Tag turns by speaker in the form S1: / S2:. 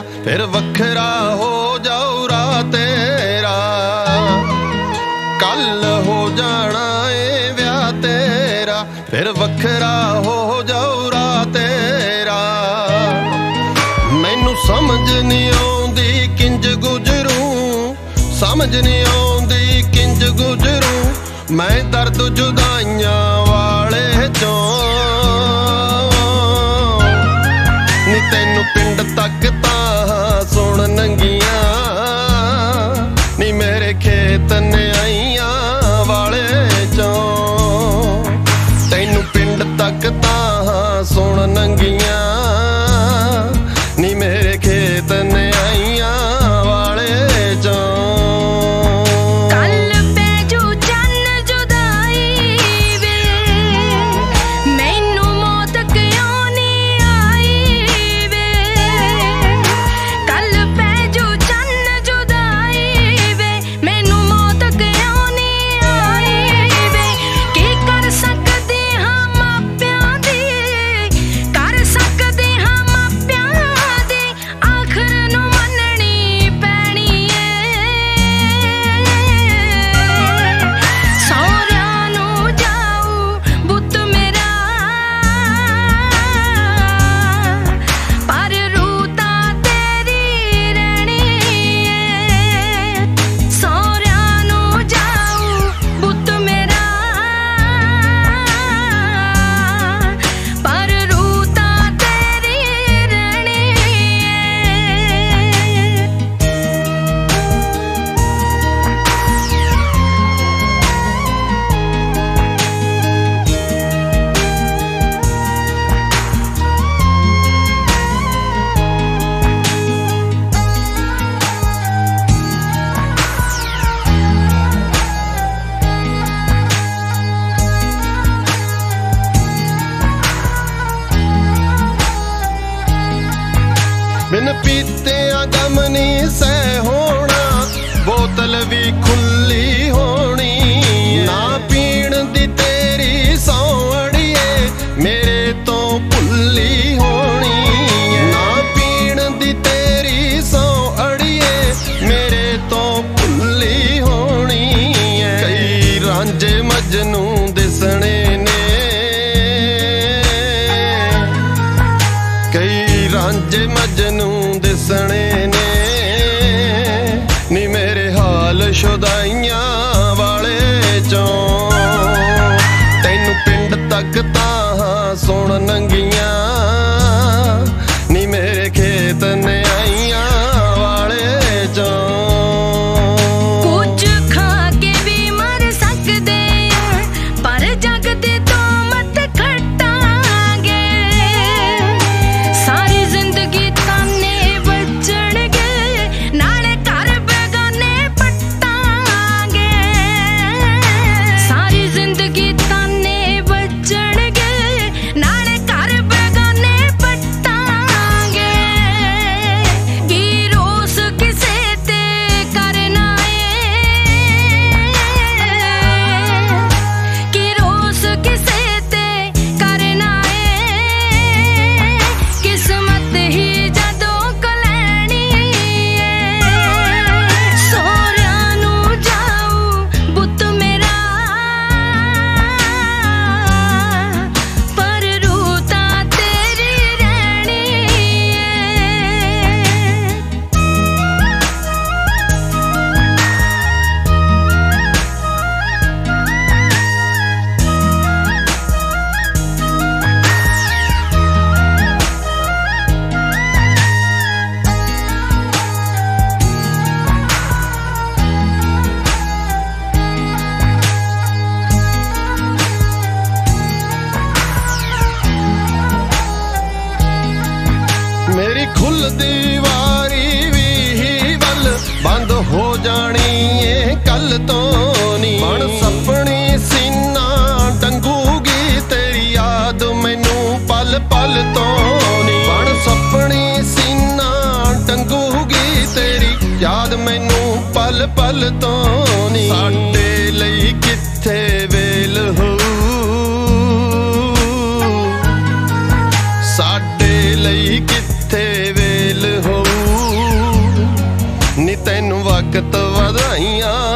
S1: फिर वखरा हो जाऊ रात तेरा। कल हो जाना ए ब्याह तेरा, फिर वखरा हो जाऊ रात तेरा। मैनू समझ नहीं आउंदी किंज गुजरूं, समझ नहीं आउंदी किंज गुजरूं मैं दर्द जुदाइयां वाले चों। नी तैनू पिंड तक तां सुन नंगियां, नी मेरे खेत न्याइयां वाले चों। तैनू पिंड तक तां सुन नंगियां, नी मेरे खेत न्याइयां वाले चों। बिन पीतिया गम नहीं सह होना, बोतल भी खुली होनी। ना पीण दी तेरी सौ अड़िए मेरे तो भुल्ली होनी। ना पीण दी तेरी सौ अड़िए मेरे तो भुल्ली होनी। कई रांझे मजनू दिसने ने, कई रांझे मजनू दिसने ने, नी मेरे हाल शुदाइयां वाले चों। तैनू पिंड तक तां सुन नंगियां, नी मेरे खेत न्याइयां वाले चों। मेरी खुल दीवारी भी वल बंद हो जानी है कल तो नी। बन सपनी सीना टंगूगी तेरी याद मैनू पल पल तो नी। बन सपनी सीना टंगूगी तेरी याद मैनू पल पल तो नी। साडे लई किथे वेल हो, साडे लई किथे वेल हो। ਵਧਾਈਆਂ।